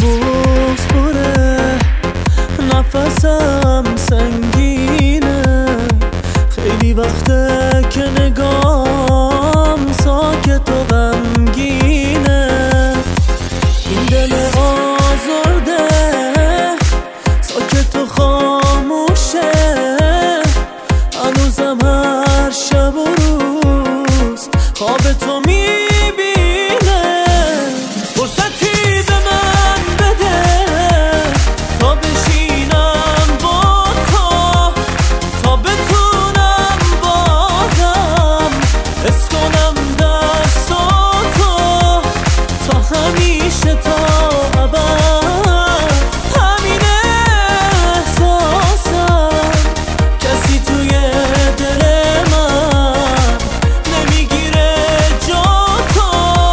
بغض بره، نفسم سنگینه، خیلی وقته که نگام ساکت و غمگینه. این دل آزرده ساکت و خاموشه، هنوزم هر شب و روز خواب تو میبینه. فرصتی به من بده تا بشینم با تو، تا بتونم بازم حس کنم دستاتو، تا همیشه تا ابد همین احساسم. کسی توی دل من نمیگیره جاتو،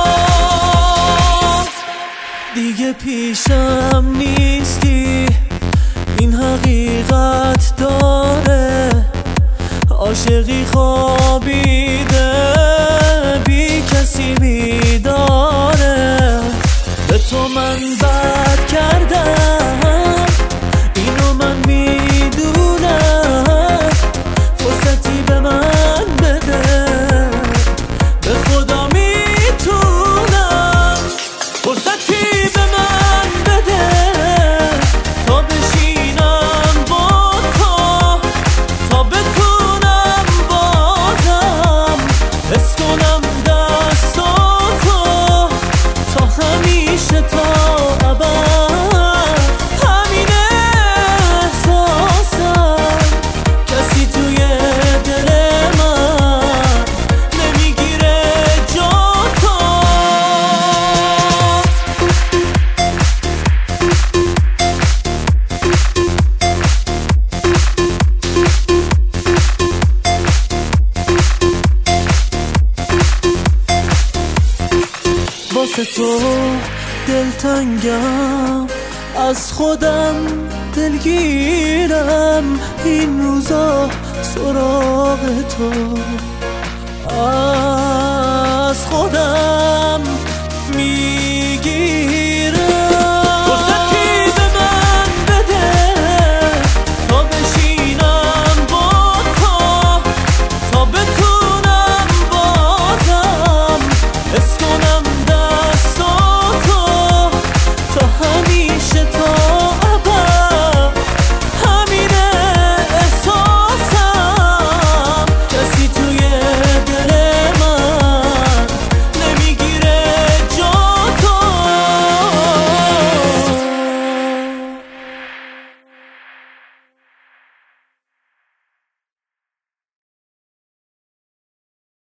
دیگه پیشم نیستی، این حقیقت داره. عاشقی خوابیده بی کسی بیداره، به تو من بد کردم اینو من میدونم. فرصتی به من بده به خدا میتونم. فرصتی به من بده تا بشینم با تو، تا بتونم بازم حس کنم دستاتو، تا همیشه تا ابد همین احساسم. کسی توی دل من نمیگیره جاتو. واسه تو دلتنگم، از خودم دلگیرم، این روزا سراغ تو. از خودم میگیرم